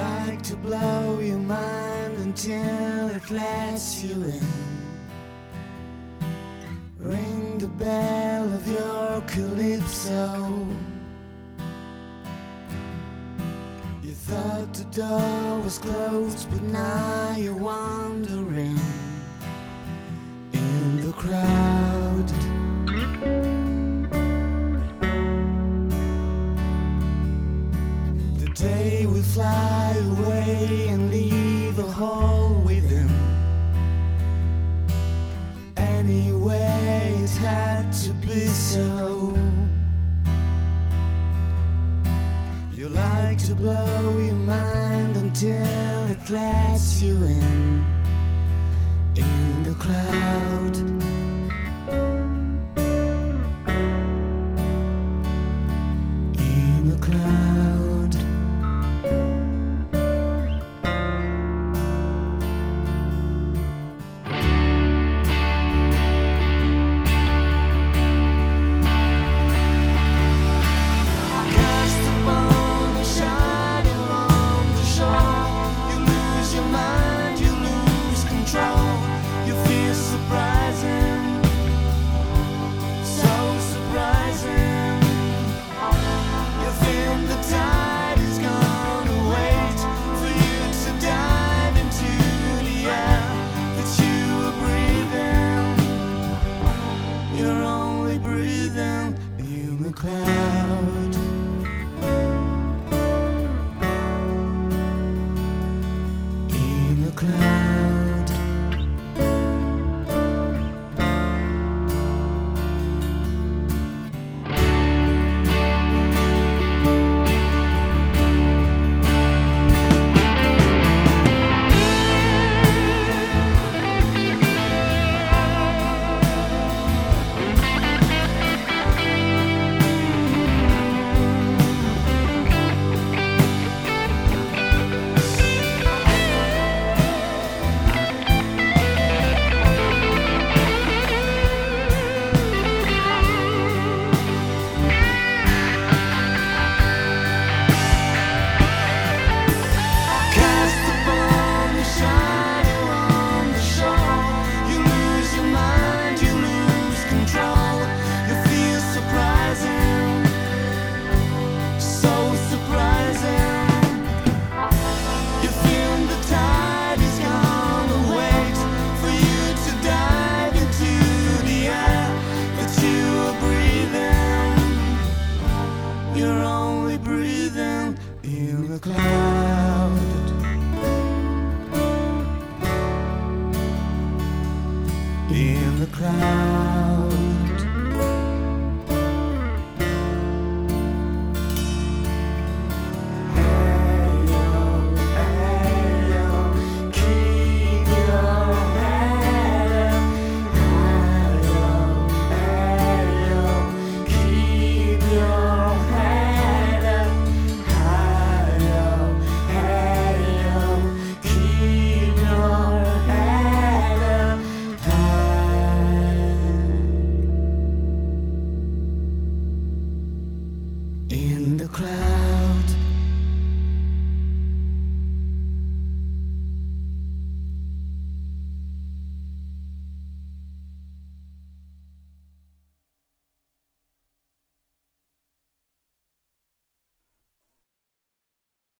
like to blow your mind until it lets you in. Ring the bell of your calypso. You thought the door was closed, but now you're wandering in the crowd. The day will fly away and leave a hole within. Anyway, it had to be so. You like to blow your mind until it lets you in the crowd. In the cloud. Cast upon the shining on the shore. You lose your mind, you lose control. You feel surprising, so surprising. You think the tide is gonna wait for you to dive into the air that you were breathing. You're only breathing in the cloud.